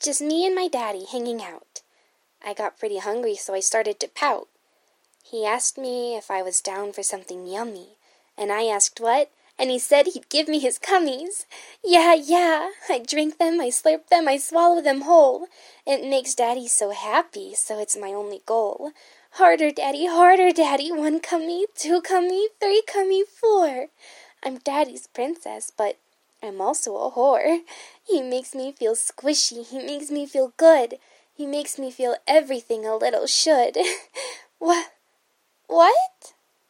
just me and my daddy hanging out. I got pretty hungry, so I started to pout. He asked me if I was down for something yummy, and I asked what, and he said he'd give me his cummies. Yeah, I drink them, I slurp them, I swallow them whole. It makes Daddy so happy, so it's my only goal. Harder, Daddy, 1 cummy, 2 cummy, 3 cummy, 4. I'm Daddy's princess, but I'm also a whore. He makes me feel squishy, he makes me feel good. He makes me feel everything a little should. What?